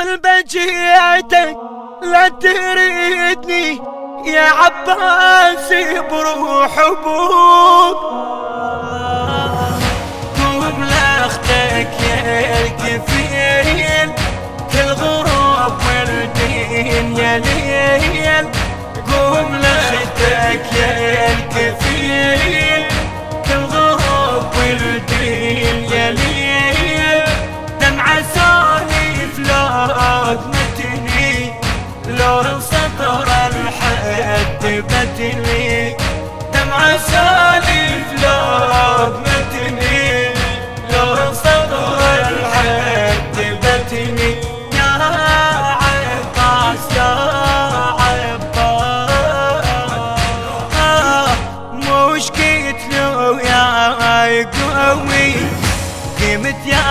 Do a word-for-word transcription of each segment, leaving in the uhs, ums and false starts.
طلبة جيتك لا تريدني يا عباسي بروح ابوك. قوم لاختك يا الكفيل كل غروب والدين يا ليل. قوم لاختك يا الكفيل كل غروب والدين يا ليل. دمعة سالف لو متني لو سطر الحد بتلي. دمعة سالف لو متني لو سطر الحد بتلي. يا عباس يا عباس مش قلت له يا قوي قيمت يا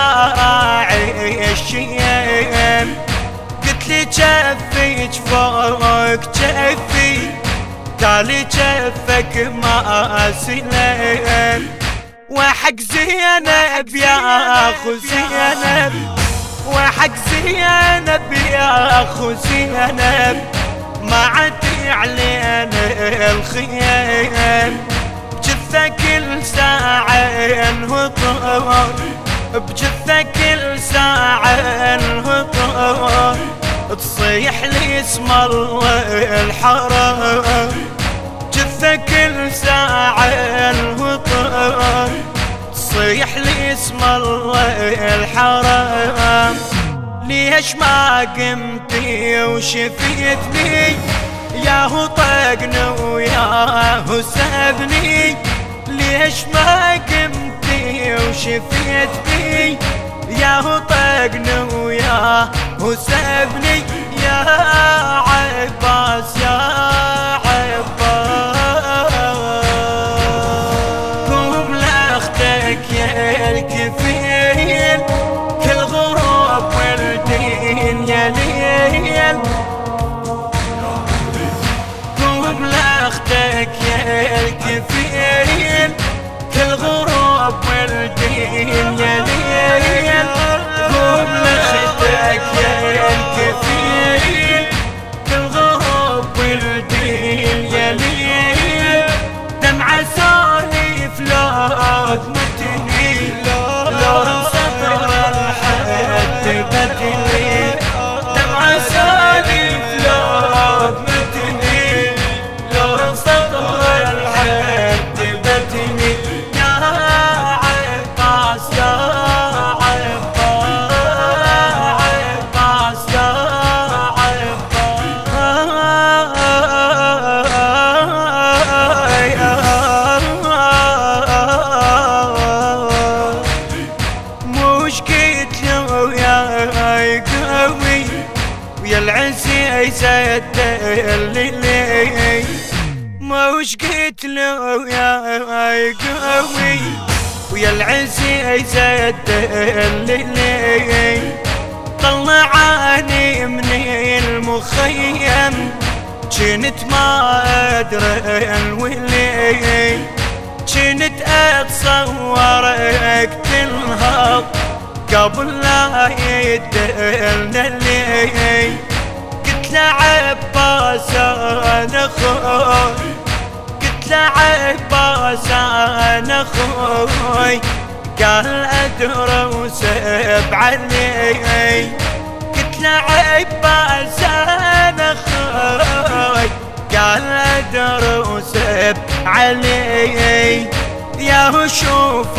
عيشين. قلت لي جفيك فوق جفي تالي جفك ما سلم. وحق زينب يا اخو زينب وحق زينب يا اخو زينب ما عاد علينا الخيام. بجثة كل ساعة انهطر بجثة كل ساعة انهطر تصيح لي اسم الله الحرام. جثة كل ساعة انهطر تصيح لي اسم الله الحرام. ليش ما قمتي وشفيتني ياهو طقني وياهو سابني. ليش ما قمتي وشفيتني ياهو طقني وياهو سابني. يا عباس يا عباس قوم لاختك يا الكفيل كل غروب والدين يا ليل. قوم لاختك يا الكفيل كل غروب والدين يا ليل. قوم لاختك يا الكفيل كل غروب والدين يا ليل. دمعة سالف لو متني لو سطر الحد بتلي. دمعة سالف لو متني لو سطر الحد بتلي. يا عباس يا عباس عباس يا عباس مش قلت له يا قوي ويا العزي زاد الليل. مش قلت له يا قوي ويا العزي زاد الليل. طلعاني من المخيم جنت ما ادري الولي. جنت اتصورك تنهض قبل لا يدلنا الليل. قلت له عباس انا اخوي قلت له عباس انا اخوي قال ادرس بعلي. قلت له عباس انا اخوي قال ادرس بعلي. يا شوف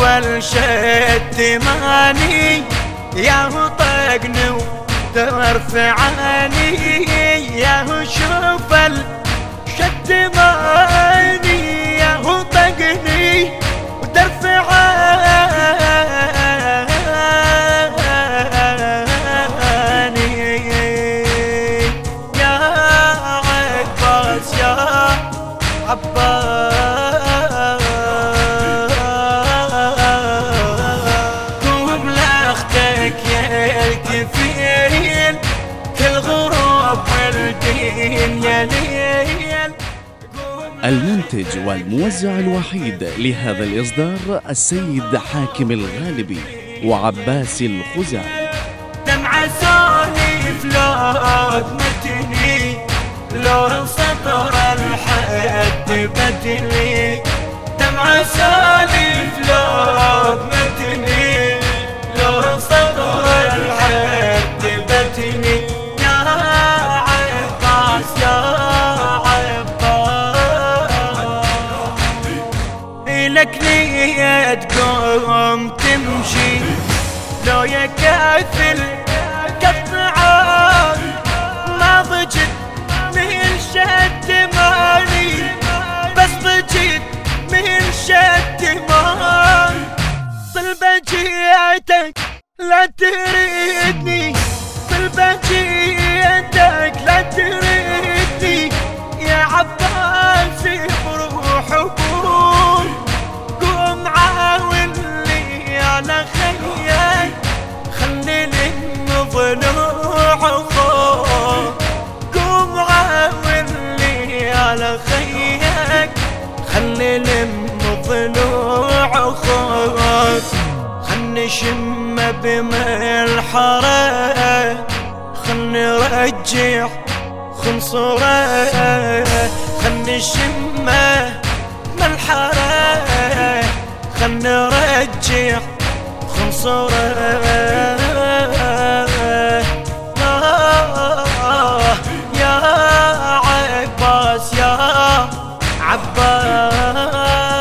الشتماني يا طقني وترفعني. يا شوف الشتماني يا طقني وترفعني. يا عباس يا عباس قوم لاختك يا الكفيل كل غروب والدين يا ليل. المنتج والموزع الوحيد لهذا الإصدار السيد حاكم الغالبي وعباس الخزاعي. دمعة سالف لو يكفل قطعان ما ضجت من شد مالي، بس ضجت من شد مالي. طلبجيتك لا تريدني، طلبجيتك لا تريدني يا عباس بروح وبوم. قوم عاوني على خيك خلي للضلوع خوف. قوم عاوني على خيك خلي للضلوع خوف. خلني شم بملحره خلني رجع خنصره. خلني شم ملحره خلني رجع خنصره. يا عباس يا عباس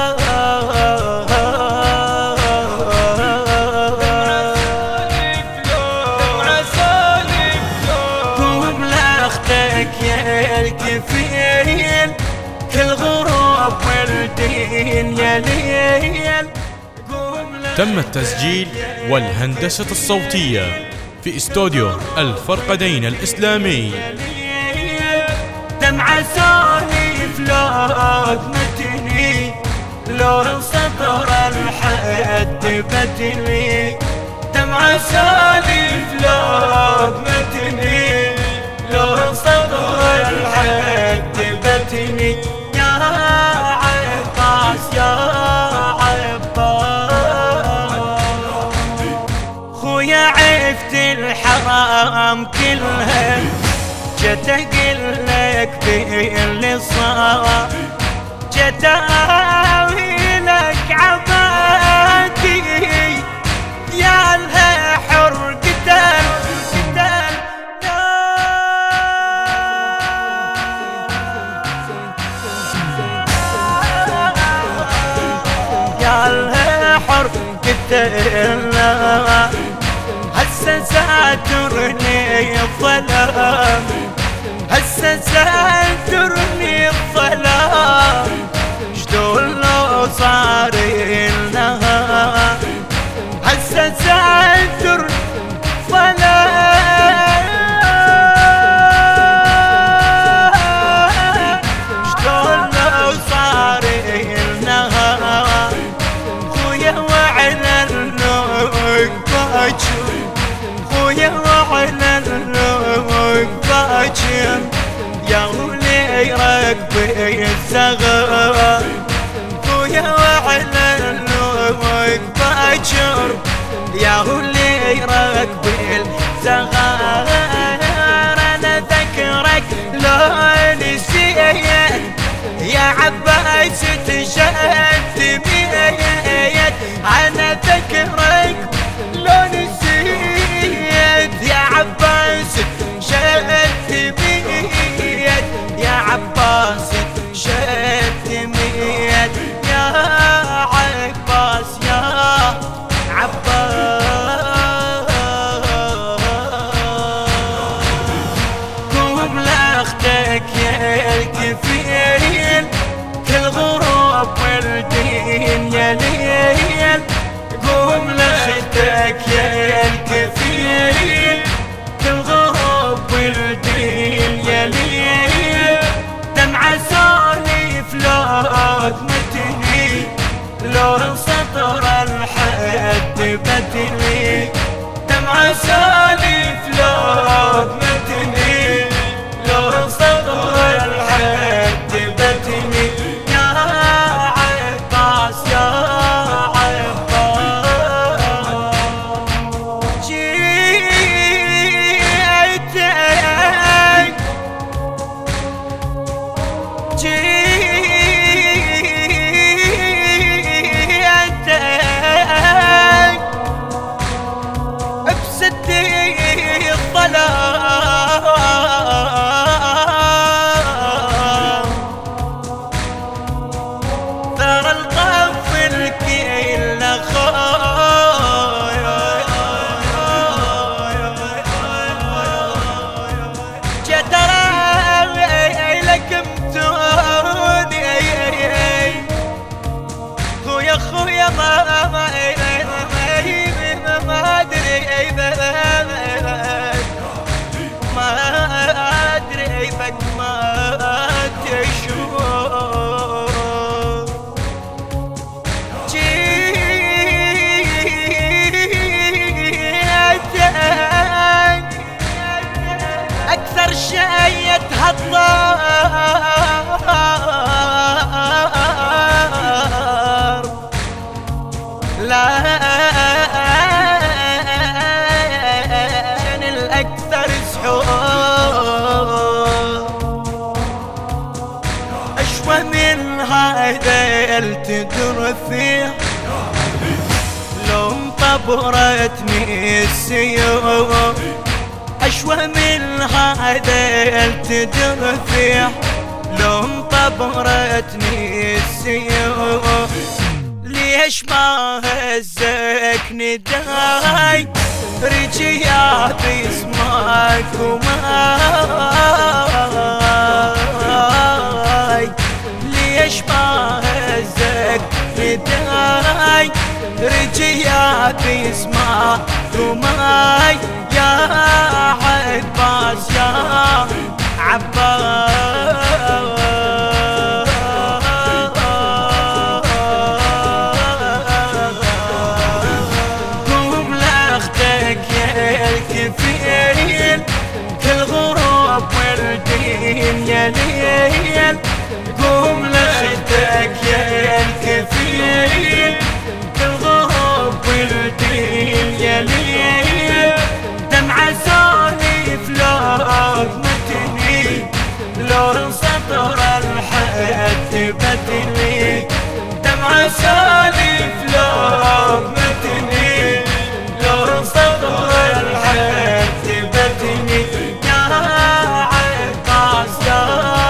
يا الكفيل كل غروب والدين يا ليل. تم التسجيل والهندسة الصوتية في استوديو الفرقدين الإسلامي. دمع سالف لو متني لو صدر الحد بدني. دمع سالف لو متني لو صدر الحد بتني. يا عباس يا عباس خويا عفت الحرام كلها جت اقلك باللي صار. جت اهوي لك عبادي يا لها حر قتل قتل. قتلنا هسه ساترني الظلام، هسه ساترني الظلام. شلون لو صار لنا هسه ساتر ظلام. شلون لو صار لنا خويا وعلى النوك باجر. خويا وعلى النوك باجر يا ولي ركبي الزغر. خويا وعلى النوك باجر يا ولي ركبي الزغر. انا ذكرك لو نسيت يا عباس تشهد بيت. انا ذكرك لو نسيت يا عباس شهد بيت. يا عباس شهد بيت يا عباس يا عباس. قوم لاختك أكثر شيء يتهضر لأن الأكثر سحور أشوى من هذا التدرثي لو انطبرتني السيوف أشوى من هذا التدرثي لو انطبرتني السيوف ليش ما هزك نداي رجيا باسمك وماي ليش ما هزك نداي رجيا باسمك وماي يا عباس يا عباس قوم لاختك يا الكفيل كل غروب والدين يا ليل قوم لاختك يا الكفيل كل غروب والدين يا ليل دمعة سالف لقمتني لو سطر الحد بتني دمعة سالف لقمتني لو سطر الحد بتني يا عباس يا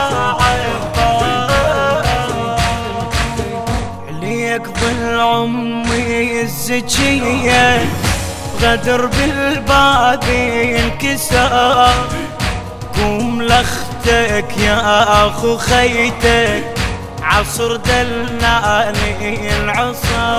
عباس عليك ظل عمي الزكية غدر بالبادي انكسر قوم لاختك يا اخو خيتك عصر دلالي العصا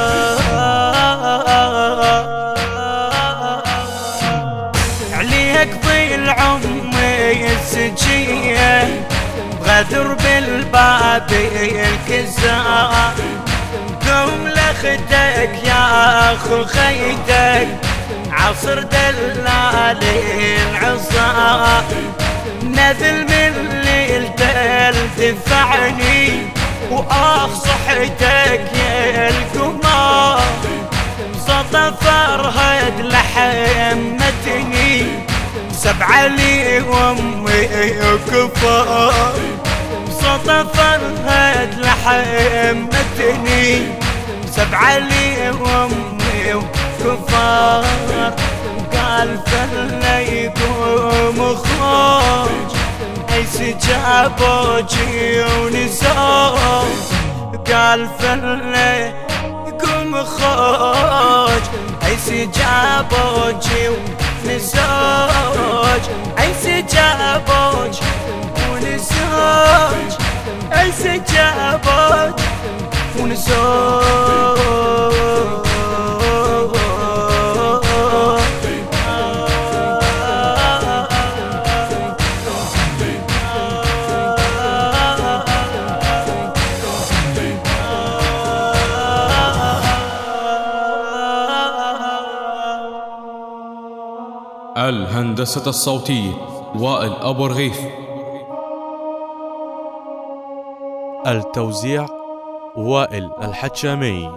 عليك ضيل عمي السجية غدر بالبادي الكسر قوم لاختك يا اخو خيتك عصر دلالي العصا نذل من ليلته تدفعني واخ صحتك يا القمر صوت فرهد لحمتني سبعة لي وامي كفار صوت فرهد لحمتني سبعة لي وامي كفار قال فلا يقوم خروج عيس جابوجي ونزوج قال فلا يقوم خروج عيس جابوجي ونزوج عيس جابوجي ونزوج عيس جابوجي ونزوج الهندسة الصوتية وائل أبو رغيف. التوزيع وائل الحتشامي.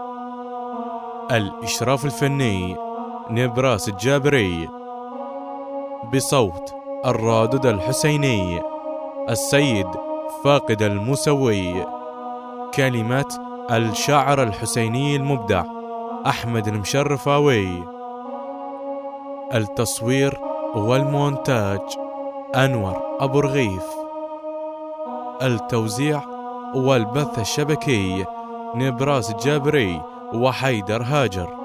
الإشراف الفني نبراس الجابري. بصوت الرادود الحسيني السيد فاقد المسوي. كلمات الشاعر الحسيني المبدع أحمد المشرفاوي. التصوير والمونتاج أنور أبو رغيف. التوزيع والبث الشبكي نبراس الجابري وحيدر هاجر.